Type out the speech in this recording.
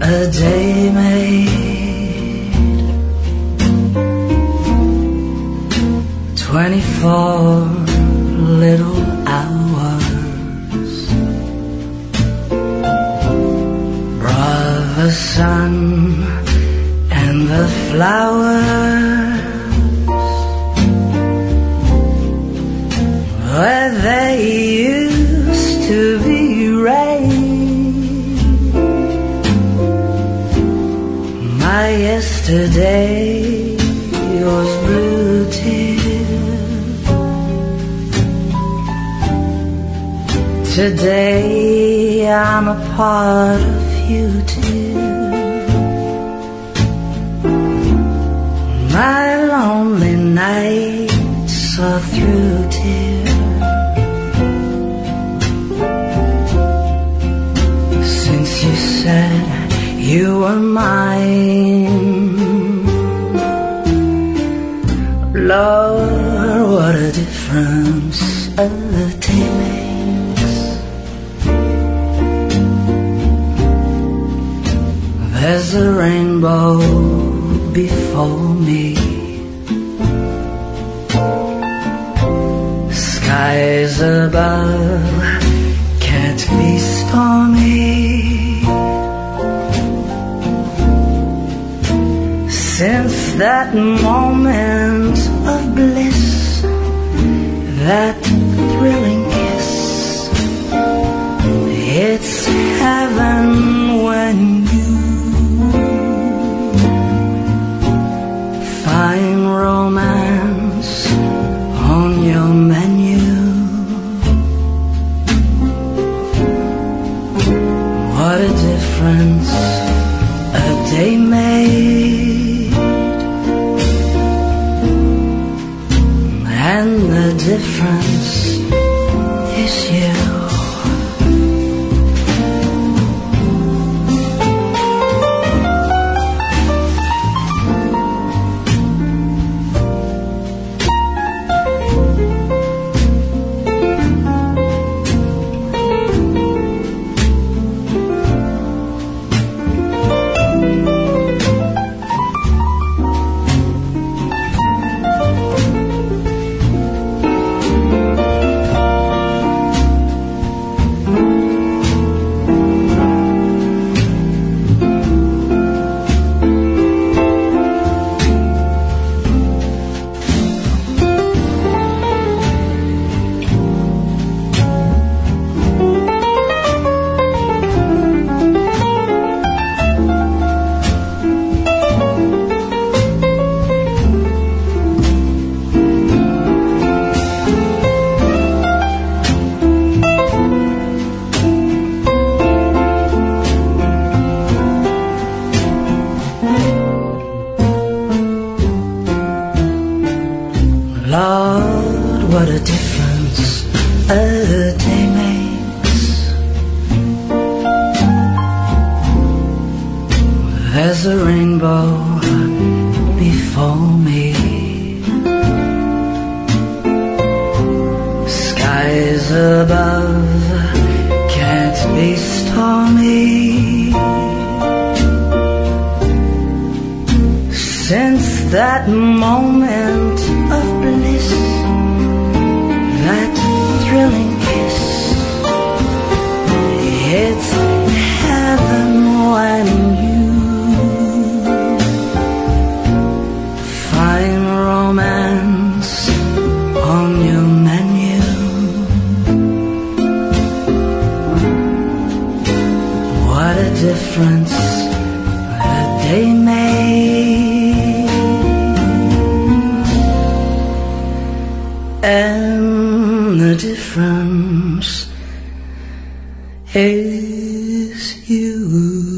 a day made 24 little hours brought the sun and the flowers where they used to be rain. My yesterday was blue tears. Today I'm a part of you, dear. My lonely nights are through, dear. Since you said you were mine, Lord, what a difference a day makes. There's a rainbow before me, skies above can't be stormy. Since that moment of bliss, that thrilling kiss, it's heaven when you find romance on your menu. What a difference a day made, and the difference is you. Lord, what a difference a day makes. There's a rainbow before me, skies above can't be stormy. Since that moment of bliss, that thrilling kiss, it's heaven when you find romance on your menu. What a difference a day made, and the difference is you.